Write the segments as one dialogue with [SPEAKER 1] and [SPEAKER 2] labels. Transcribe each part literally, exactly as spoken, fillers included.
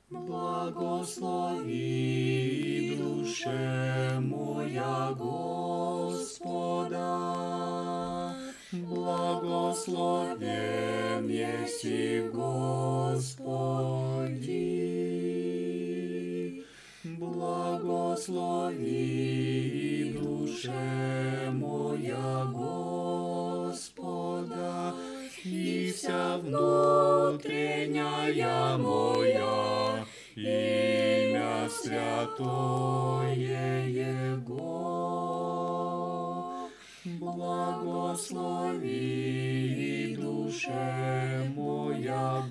[SPEAKER 1] Благослови, душе моя, Господа, благословен еси Господи. Благослови, душе моя, Господа, и вся внутренняя моя, имя святое Его. Благослови, душе моя,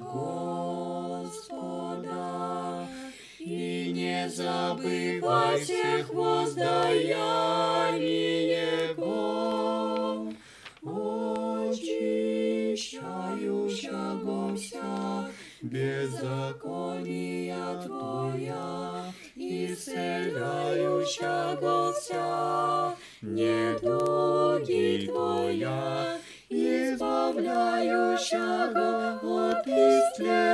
[SPEAKER 1] Господа, и не забывай всех воздаяний Его, очищающего вся беззакония Твоя, исцеляющего вся недуги Твоя, избавляющего от истления